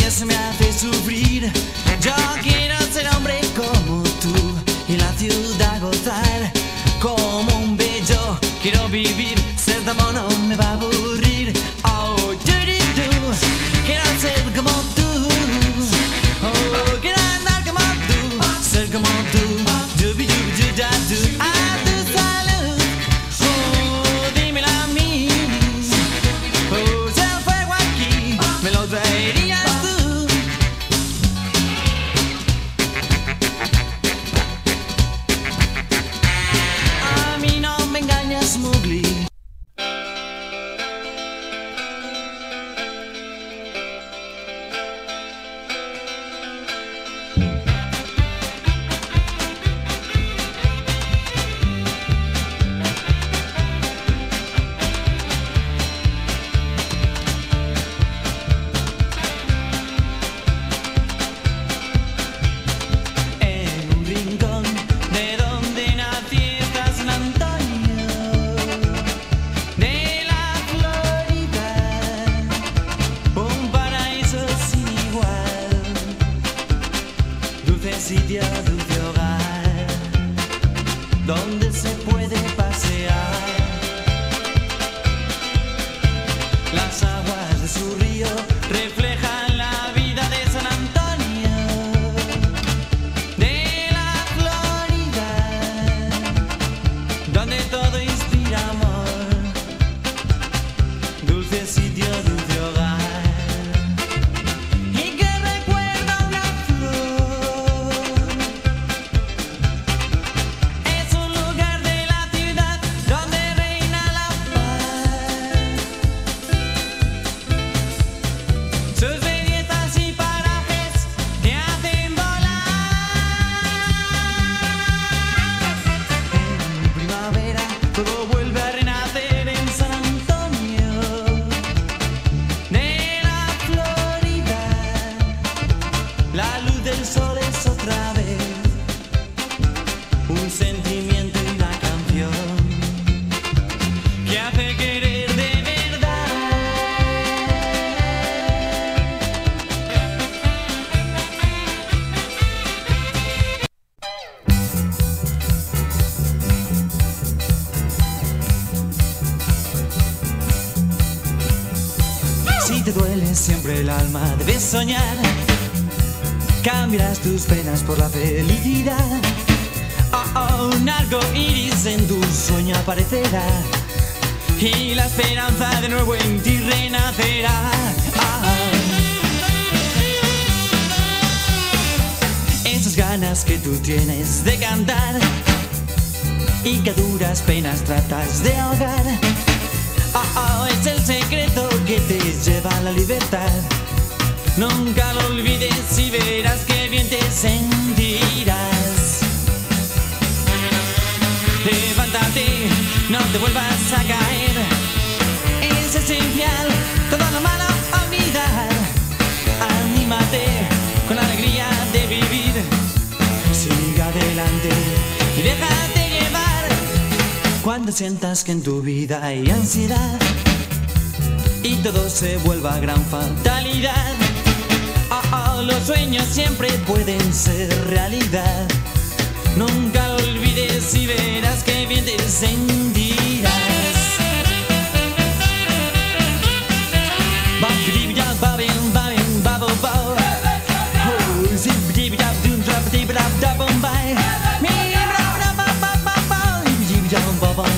eso me hace sufrir. Yo quiero ser hombre como tú y en la ciudad gozar como un bello. Quiero vivir, ser tan mono me va a aburrir. Oh, quiero ser como tú. Oh, quiero andar como tú, ser como tú. A tu salud, oh, dímelo a mí. Oh, si el fuego aquí me lo traerías tú. A mí no me engañas, Mowgli. Sitio, dulce hogar, donde se puede pasear. Las aguas de su río reflejan la vida de San Antonio, de la Florida, donde todo inspira amor. Dulce sitio, dulce hogar. Todo vuelve a renacer en San Antonio de la Florida. La luz del sol es otra vez un sentimiento y una canción que hace querer de verdad. Si te duele siempre el alma, debes soñar. Cambiarás tus penas por la felicidad. Oh, oh, un arco iris en tu sueño aparecerá y la esperanza de nuevo en ti renacerá. Esas ganas que tú tienes de cantar y que a duras penas tratas de ahogar. Oh, oh, es el secreto que te lleva a la libertad. Nunca lo olvides y verás que bien te sentirás. Levántate, no te vuelvas a caer. Es esencial todo lo malo olvidar. Anímate con la alegría de vivir. Sigue adelante y déjate llevar. Cuando sientas que en tu vida hay ansiedad y todo se vuelva gran fatalidad, oh, oh, los sueños siempre pueden ser realidad. Nunca lo olvides y verás que bien te sentirás. Bye.